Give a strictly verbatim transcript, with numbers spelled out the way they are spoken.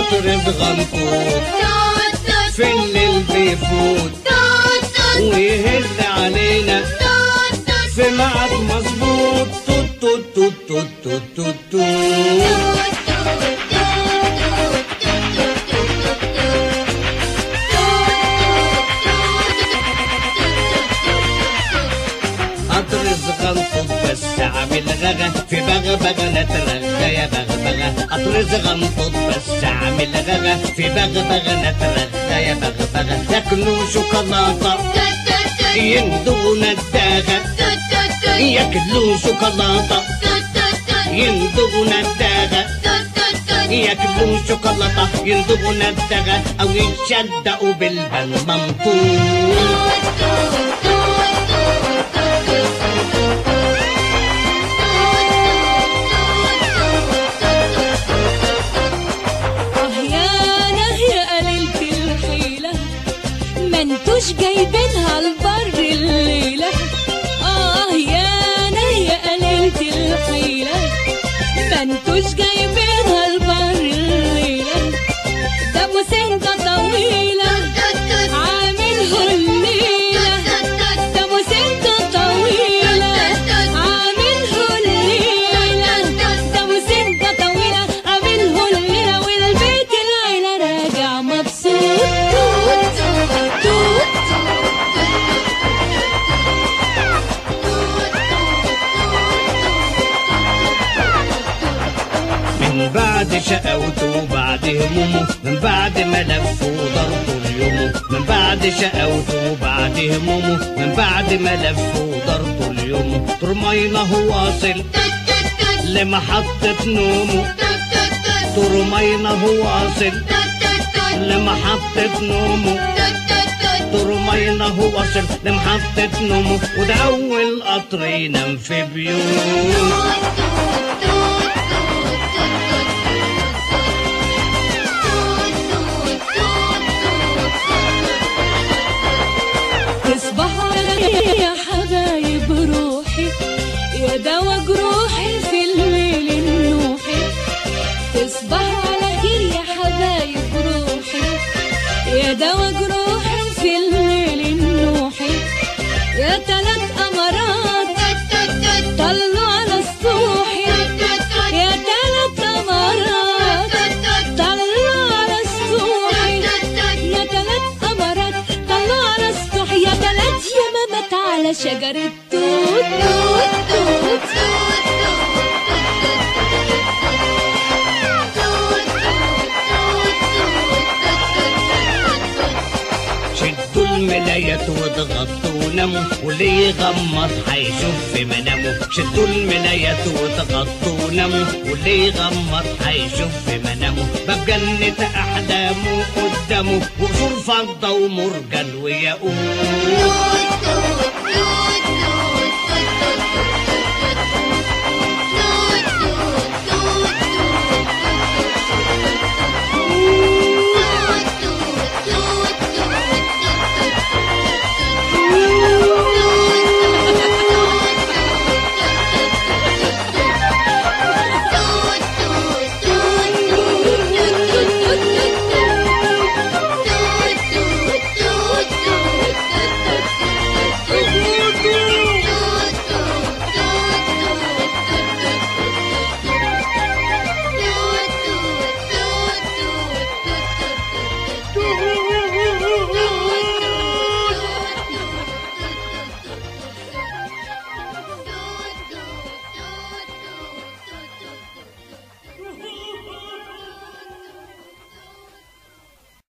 قطر بغنطوط في الليل بيفوت ويهز علينا في ميعاد مظبوط. توت توت توت توت توت توت. قطر زغنطوط بس عامل غغا في بغبغة نترغى يا بغبغة. قطر زغنطوط بس عامل غغا في بغبغة نترغى يا بغبغة. ياكلوا شوكولاتة يندغوا نداغة. ياكلوا شوكولاتة يندغوا نداغة. ياكلوا شوكولاتة يندغوا نداغة أو يتشدقوا بالبلمنطوط. منتوش جايبينها البر الليلة. آه يانا يا قليلة الحيلة منتوش جايبينها البر الليلة. ده ابو سنة طويلة عامله الليلة. ده ابو سنة طويلة عامله الليلة. ده ابو سنة طويلة عامله الليلة والبيت العيلة راجع مبسوط. من بعد شقاوته وبعد همومه من بعد ما لف ودار طول يومه. من بعد شقاوته وبعد همومه من بعد ما لف ودار طول يومه. ترمينا هو واصل لمحطة نومه. ترمينا هو واصل لمحطة نومه. ترمينا هو واصل لمحطة نومه. وده أول قطر ينام في بيوت. تصبحوا على خير يا حبايب روحي يا دوا جروحي في الليل النوحي. تصبحوا على خير يا حبايب روحي يا دوا جروحي في الليل النوحي. يا تلات قمرات طلوا على السطوحي. يا تلات قمرات طلوا على السطوحي. يا تلات قمرات طلوا على السطوحي. يا تلات يمامات على شجرة توت توت توت. شدوا الملايات واضغطوا وناموا واللي يغمض هيشوف في منامه. شدوا الملايات واضغطوا وناموا واللي يغمض هيشوف في منامه. باب جنة أحلامه قدامه وقصور فضة ومرجان وياقوت.